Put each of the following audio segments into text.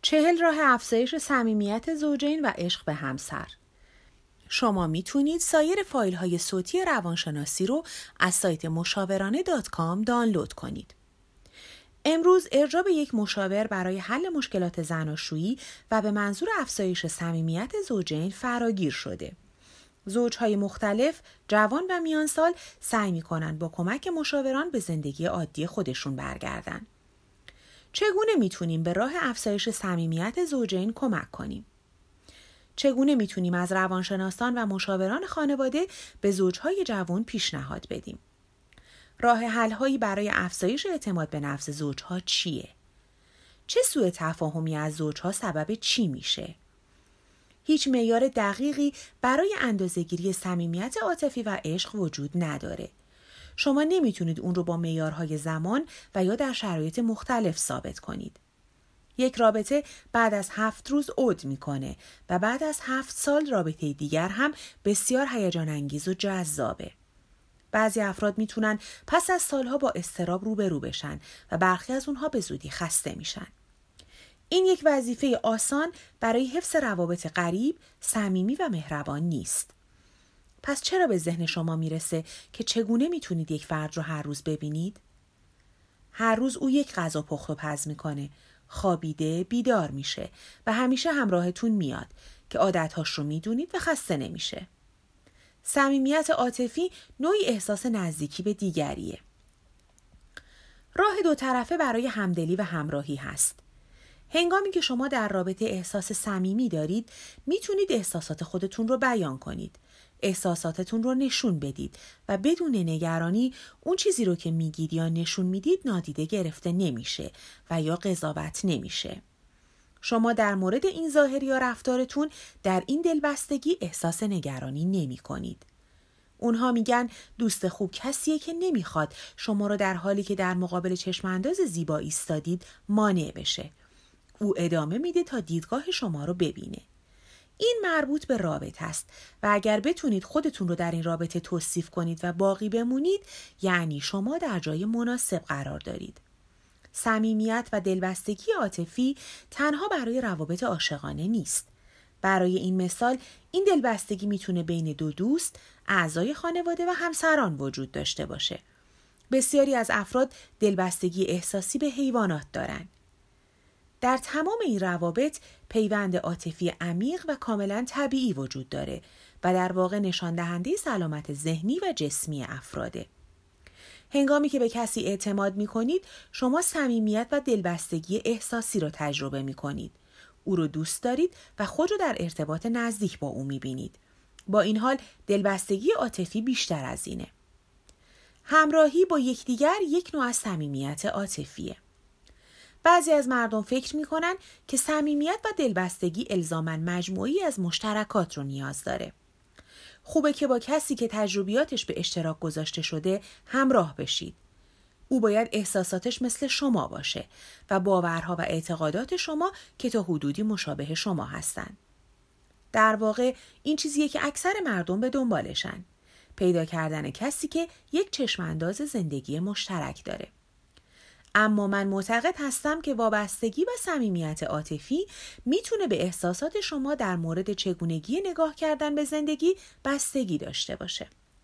40 راه افزایش صمیمیت زوجین و عشق به همسر. شما میتونید سایر فایل های صوتی روانشناسی رو از سایت mushaverane.com دانلود کنید. امروز ارجاع به یک مشاور برای حل مشکلات زناشویی و به منظور افزایش صمیمیت زوجین فراگیر شده. زوجهای مختلف، جوان و میان سال سعی میکنن با کمک مشاوران به زندگی عادی خودشون برگردن. چگونه میتونیم به راه افزایش صمیمیت زوجین کمک کنیم؟ چگونه میتونیم از روانشناسان و مشاوران خانواده به زوجهای جوان پیشنهاد بدیم؟ راه حل‌هایی برای افزایش اعتماد به نفس زوجها چیه؟ چه سوء تفاهمی از زوجها سبب چی میشه؟ هیچ معیار دقیقی برای اندازه‌گیری صمیمیت عاطفی و عشق وجود نداره. شما نمیتونید اون رو با معیارهای زمان و یا در شرایط مختلف ثابت کنید. یک رابطه بعد از 7 روز عود میکنه و بعد از 7 سال رابطه دیگر هم بسیار هیجان انگیز و جذابه. بعضی افراد میتونن پس از سالها با اضطراب روبرو بشن و برخی از اونها به زودی خسته میشن. این یک وظیفه آسان برای حفظ روابط قریب، صمیمی و مهربان نیست. پس چرا به ذهن شما میرسه که چگونه میتونید یک فرد رو هر روز ببینید؟ هر روز او یک غذا پخت و پز میکنه، خوابیده، بیدار میشه و همیشه همراهتون میاد که عادتهاش رو میدونید و خسته نمیشه. صمیمیت عاطفی نوعی احساس نزدیکی به دیگریه. راه دو طرفه برای همدلی و همراهی هست. هنگامی که شما در رابطه احساس صمیمی دارید، میتونید احساسات خودتون رو بیان کنید. احساساتتون رو نشون بدید و بدون نگرانی اون چیزی رو که میگید یا نشون میدید نادیده گرفته نمیشه و یا قضاوت نمیشه. شما در مورد این ظاهر یا رفتارتون در این دلبستگی احساس نگرانی نمی کنید. اونها میگن دوست خوب کسیه که نمیخواد شما رو در حالی که در مقابل چشمانداز زیبا ایستادید مانع بشه. او ادامه میده تا دیدگاه شما رو ببینه. این مربوط به رابطه است و اگر بتونید خودتون رو در این رابطه توصیف کنید و باقی بمونید، یعنی شما در جای مناسب قرار دارید. صمیمیت و دلبستگی عاطفی تنها برای روابط عاشقانه نیست. برای این مثال، این دلبستگی میتونه بین دو دوست، اعضای خانواده و همسران وجود داشته باشه. بسیاری از افراد دلبستگی احساسی به حیوانات دارن. در تمام این روابط پیوند عاطفی عمیق و کاملا طبیعی وجود داره و در واقع نشان دهنده سلامت ذهنی و جسمی افراده. هنگامی که به کسی اعتماد می کنید، شما صمیمیت و دلبستگی احساسی رو تجربه می کنید. او رو دوست دارید و خود رو در ارتباط نزدیک با او می بینید. با این حال دلبستگی عاطفی بیشتر از اینه. همراهی با یکدیگر یک نوع از صمیمیت عاطفیه. بعضی از مردم فکر میکنن که صمیمیت و دلبستگی الزاماً مجموعی از مشترکات رو نیاز داره. خوبه که با کسی که تجربیاتش به اشتراک گذاشته شده همراه بشید. او باید احساساتش مثل شما باشه و باورها و اعتقادات شما که تا حدودی مشابه شما هستن. در واقع این چیزیه که اکثر مردم به دنبالشن. پیدا کردن کسی که یک چشمانداز زندگی مشترک داره. اما من معتقد هستم که وابستگی و صمیمیت عاطفی میتونه به احساسات شما در مورد چگونگی نگاه کردن به زندگی بستگی داشته باشه.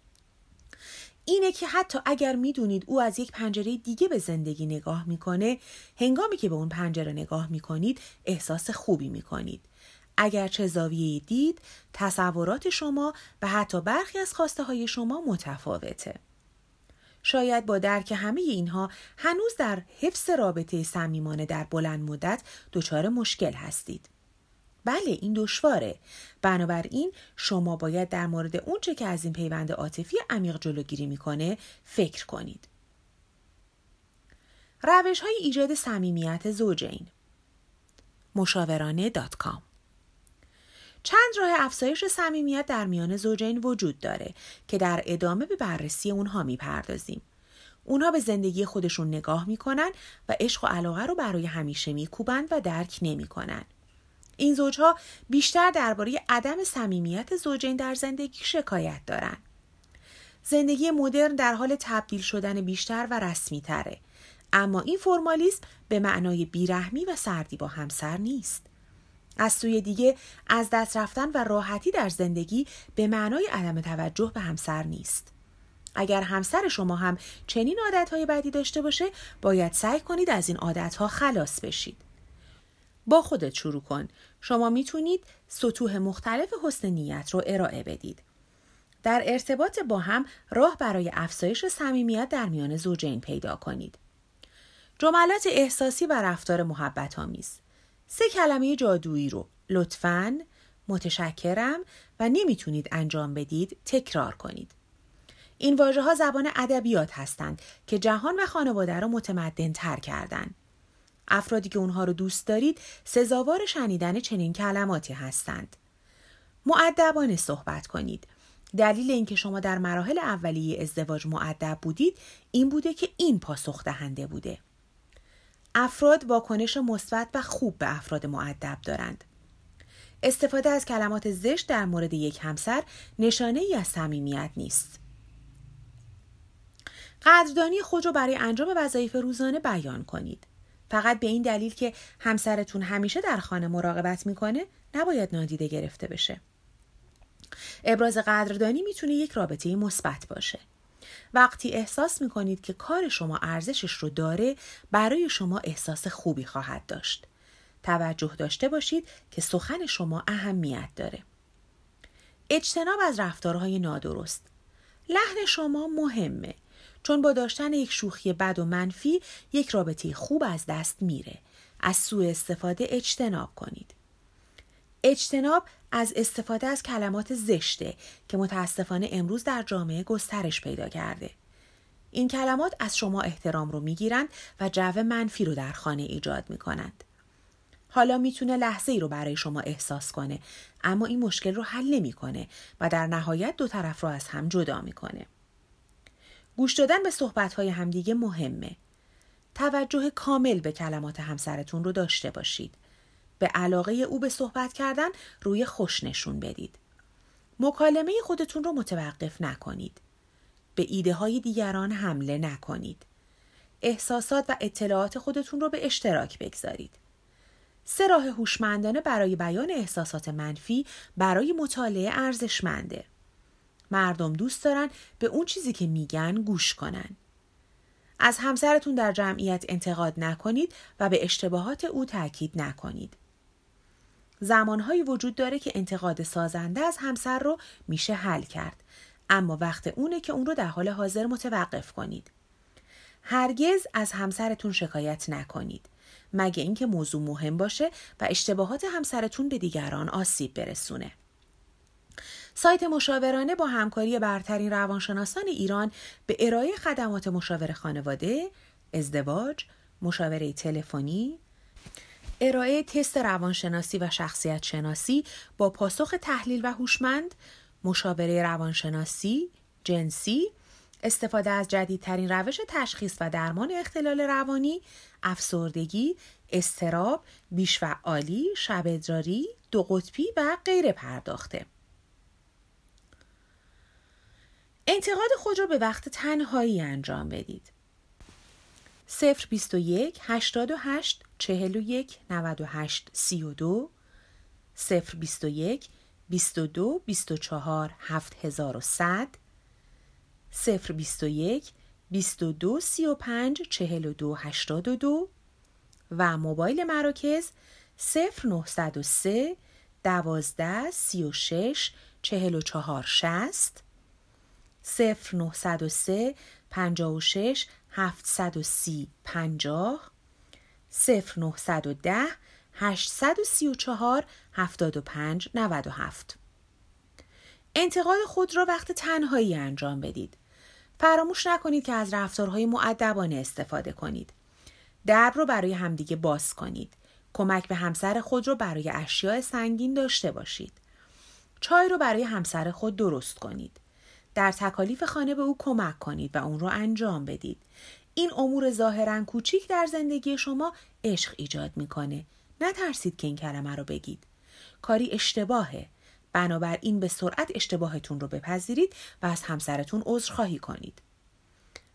اینه که حتی اگر میدونید او از یک پنجره دیگه به زندگی نگاه میکنه، هنگامی که به اون پنجره نگاه میکنید احساس خوبی میکنید. اگرچه زاویه دید، تصورات شما و حتی برخی از خواسته های شما متفاوته. شاید با درک همه اینها هنوز در حفظ رابطه صمیمانه در بلند مدت دچار مشکل هستید. بله، این دشواره. بنابراین شما باید در مورد اونچه که از این پیوند عاطفی عمیق جلوگیری میکنه فکر کنید. روش‌های ایجاد صمیمیت زوجین. mushaverane.com. چند راه افزایش صمیمیت در میان زوجین وجود داره که در ادامه به بررسی اونها میپردازیم. اونها به زندگی خودشون نگاه میکنن و عشق و علاقه رو برای همیشه میکوبند و درک نمیکنن. این زوجها بیشتر درباره عدم صمیمیت زوجین در زندگی شکایت دارن. زندگی مدرن در حال تبدیل شدن بیشتر و رسمی تره. اما این فرمالیسم به معنای بیرحمی و سردی با همسر نیست. از سوی دیگه از دست رفتن و راحتی در زندگی به معنای عدم توجه به همسر نیست. اگر همسر شما هم چنین عادتهای بدی داشته باشه، باید سعی کنید از این عادتها خلاص بشید. با خودت شروع کن. شما میتونید سطوح مختلف حسن نیت رو ارائه بدید. در ارتباط با هم راه برای افزایش صمیمیت در میان زوجین پیدا کنید. جملات احساسی و رفتار محبت آمیز. 3 کلمه جادویی رو لطفاً، متشکرم و نمیتونید انجام بدید تکرار کنید. این واژه‌ها زبان ادبیات هستند که جهان و خانواده رو متمدن تر کردن. افرادی که اونها رو دوست دارید سزاوار شنیدن چنین کلماتی هستند. مؤدبانه صحبت کنید. دلیل اینکه شما در مراحل اولیه ازدواج مؤدب بودید این بوده که این پاسخ دهنده بوده. افراد واکنش مثبت و خوب به افراد مؤدب دارند. استفاده از کلمات زشت در مورد یک همسر نشانه ای از صمیمیت نیست. قدردانی خود را برای انجام وظایف روزانه بیان کنید. فقط به این دلیل که همسرتون همیشه در خانه مراقبت میکنه نباید نادیده گرفته بشه. ابراز قدردانی میتونه یک رابطه مثبت باشه. وقتی احساس میکنید که کار شما ارزشش رو داره، برای شما احساس خوبی خواهد داشت. توجه داشته باشید که سخن شما اهمیت داره. اجتناب از رفتارهای نادرست. لحن شما مهمه، چون با داشتن یک شوخی بد و منفی یک رابطه خوب از دست میره. از سوء استفاده اجتناب کنید. اجتناب از استفاده از کلمات زشته که متاسفانه امروز در جامعه گسترش پیدا کرده. این کلمات از شما احترام رو میگیرند و جو منفی رو در خانه ایجاد میکنند. حالا میتونه لحظه ای رو برای شما احساس کنه، اما این مشکل رو حل نمیکنه و در نهایت 2 طرف رو از هم جدا میکنه. گوش دادن به صحبت‌های همدیگه مهمه. توجه کامل به کلمات همسرتون رو داشته باشید. به علاقه او به صحبت کردن روی خوش نشون بدید. مکالمه خودتون رو متوقف نکنید. به ایده های دیگران حمله نکنید. احساسات و اطلاعات خودتون رو به اشتراک بگذارید. 3 راه هوشمندانه برای بیان احساسات منفی برای مطالعه ارزشمنده. مردم دوست دارن به اون چیزی که میگن گوش کنن. از همسرتون در جمعیت انتقاد نکنید و به اشتباهات او تاکید نکنید. زمانهایی وجود داره که انتقاد سازنده از همسر رو میشه حل کرد، اما وقت اونه که اون رو در حال حاضر متوقف کنید. هرگز از همسرتون شکایت نکنید، مگه اینکه موضوع مهم باشه و اشتباهات همسرتون به دیگران آسیب برسونه. سایت مشاورانه با همکاری برترین روانشناسان ایران به ارائه خدمات مشاوره خانواده، ازدواج، مشاوره تلفنی، ارائه تست روانشناسی و شخصیت شناسی با پاسخ تحلیل و هوشمند، مشاوره روانشناسی، جنسی، استفاده از جدیدترین روش تشخیص و درمان اختلال روانی، افسردگی، اضطراب، بیش‌فعالی، شب ادراری، 2 قطبی و غیر پرداخته. انتقاد خود را به وقت تنهایی انجام بدید. 021 88 41 98 32 021 22 24 7100 021 22 35 42 82 و موبایل مراکز 0903 12 36 44 60 0903 56 730 50 0910 834 75 97. انتقاد خود را وقت تنهایی انجام بدید. فراموش نکنید که از رفتارهای مؤدبانه استفاده کنید. درب رو برای همدیگه باز کنید. کمک به همسر خود رو برای اشیاء سنگین داشته باشید. چای رو برای همسر خود درست کنید. در تکالیف خانه به او کمک کنید و اون رو انجام بدید. این امور ظاهراً کوچیک در زندگی شما عشق ایجاد میکنه. نترسید که این کلمه رو بگید. کاری اشتباهه. بنابراین به سرعت اشتباهتون رو بپذیرید و از همسرتون عذرخواهی کنید.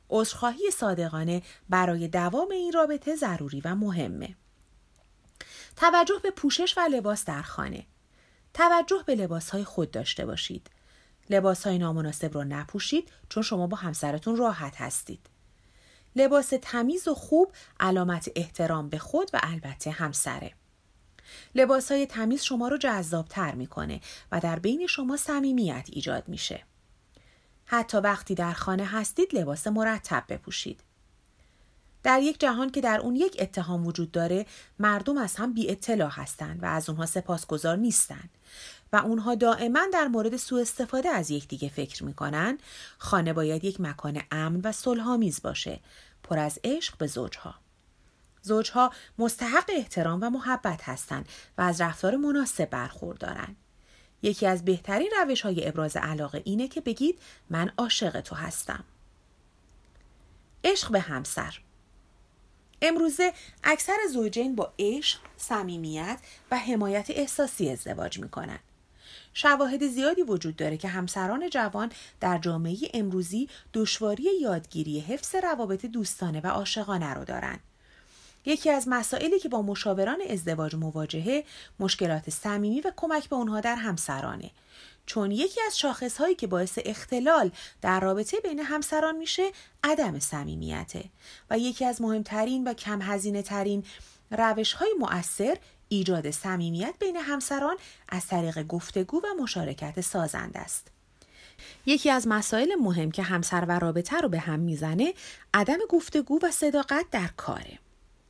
عذرخواهی صادقانه برای دوام این رابطه ضروری و مهمه. توجه به پوشش و لباس در خانه. توجه به لباسهای خود داشته باشید. لباسهای نامناسب رو نپوشید چون شما با همسرتون راحت هستید. لباس تمیز و خوب علامت احترام به خود و البته همسره. لباسهای تمیز شما رو جذاب‌تر میکنه و در بین شما صمیمیت ایجاد میشه. حتی وقتی در خانه هستید لباس مرتب بپوشید. در یک جهان که در اون یک اتهام وجود داره، مردم از هم بی اطلاع هستند و از اونها سپاسگزار نیستن و اونها دائما در مورد سوء استفاده از یکدیگه فکر میکنن. خانه باید یک مکان امن و صلح‌آمیز باشه، پر از عشق به زوجها. زوجها مستحق احترام و محبت هستند و از رفتار مناسب برخوردارن. یکی از بهترین روش‌های ابراز علاقه اینه که بگید من عاشق تو هستم. عشق به همسر. امروزه اکثر زوجین با عشق، صمیمیت و حمایت احساسی ازدواج میکنن. شواهد زیادی وجود داره که همسران جوان در جامعه امروزی دشواری یادگیری حفظ روابط دوستانه و عاشقانه رو دارن. یکی از مسائلی که با مشاوران ازدواج مواجهه، مشکلات صمیمی و کمک به اونها در همسرانه. چون یکی از شاخصهایی که باعث اختلال در رابطه بین همسران میشه، عدم صمیمیته و یکی از مهمترین و کم هزینه ترین روش‌های مؤثر ایجاد صمیمیت بین همسران از طریق گفتگو و مشارکت سازنده است. یکی از مسائل مهم که همسر و رابطه رو به هم میزنه، عدم گفتگو و صداقت در کاره.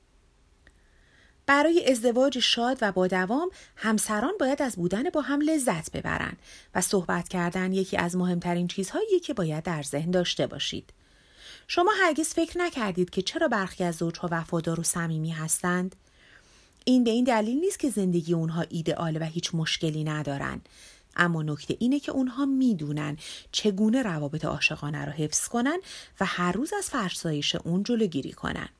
برای ازدواج شاد و با دوام، همسران باید از بودن با هم لذت ببرن و صحبت کردن یکی از مهمترین چیزهایی که باید در ذهن داشته باشید. شما هرگز فکر نکردید که چرا برخی از زوجها وفادار و صمیمی هستند؟ این به این دلیل نیست که زندگی اونها ایدئاله و هیچ مشکلی ندارن، اما نکته اینه که اونها میدونن چگونه روابط عاشقانه رو حفظ کنن و هر روز از فرسایش اون جلوگیری کنن.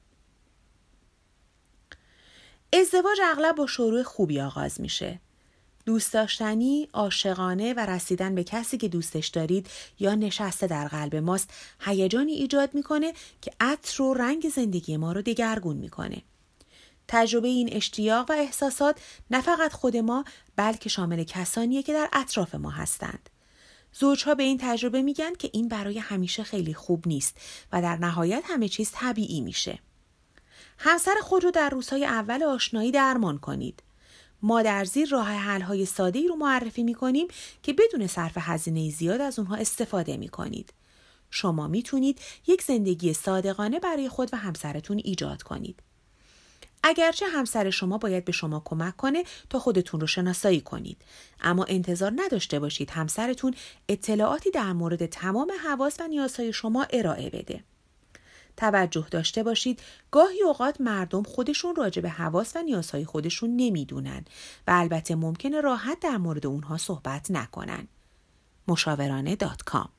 ازدواج اغلب با شروع خوبی آغاز میشه. دوست داشتنی، عاشقانه و رسیدن به کسی که دوستش دارید یا نشسته در قلب ماست هیجانی ایجاد میکنه که عطر و رنگ زندگی ما رو دگرگون میکنه. تجربه این اشتیاق و احساسات نه فقط خود ما بلکه شامل کسانیه که در اطراف ما هستند. زوجها به این تجربه میگن که این برای همیشه خیلی خوب نیست و در نهایت همه چیز طبیعی میشه. همسر خود رو در روزهای اول آشنایی درمان کنید. ما در زیر راه حل‌های ساده‌ای رو معرفی می‌کنیم که بدون صرف هزینه زیاد از اونها استفاده می‌کنید. شما می‌تونید یک زندگی صادقانه برای خود و همسرتون ایجاد کنید. اگرچه همسر شما باید به شما کمک کنه تا خودتون رو شناسایی کنید، اما انتظار نداشته باشید همسرتون اطلاعاتی در مورد تمام حواس و نیازهای شما ارائه بده. توجه داشته باشید گاهی اوقات مردم خودشون راجع به حواس و نیازهای خودشون نمیدونن و البته ممکنه راحت در مورد اونها صحبت نکنن. مشاورانه.com.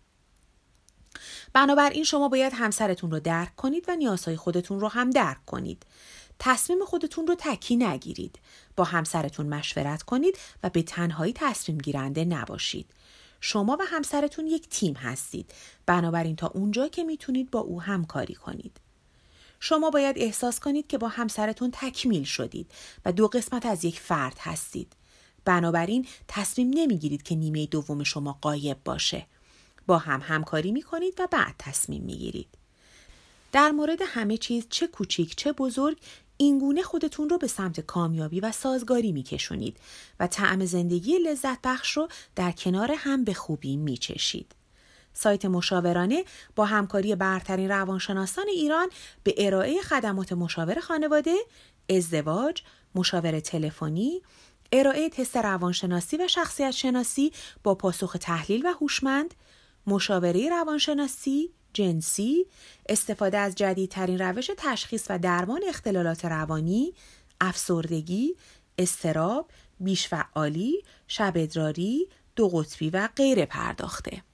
بنابراین شما باید همسرتون رو درک کنید و نیازهای خودتون رو هم درک کنید. تصمیم خودتون رو تکی نگیرید. با همسرتون مشورت کنید و به تنهایی تصمیم گیرنده نباشید. شما و همسرتون یک تیم هستید. بنابراین تا اونجا که میتونید با او همکاری کنید. شما باید احساس کنید که با همسرتون تکمیل شدید و دو قسمت از یک فرد هستید. بنابراین تصمیم نمیگیرید که نیمه دوم شما غایب باشه. با هم همکاری میکنید و بعد تصمیم میگیرید. در مورد همه چیز، چه کوچیک چه بزرگ، اینگونه خودتون رو به سمت کامیابی و سازگاری میکشونید و طعم زندگی لذت بخش رو در کنار هم به خوبی میچشید. سایت مشاورانه با همکاری برترین روانشناسان ایران به ارائه خدمات مشاور خانواده، ازدواج، مشاور تلفنی، ارائه تست روانشناسی و شخصیت شناسی با پاسخ تحلیل و هوشمند، مشاوره روانشناسی، جنسی، استفاده از جدیدترین روش تشخیص و درمان اختلالات روانی، افسردگی، اضطراب، بیش‌فعالی، شب ادراری، دو قطبی و غیره پرداخته.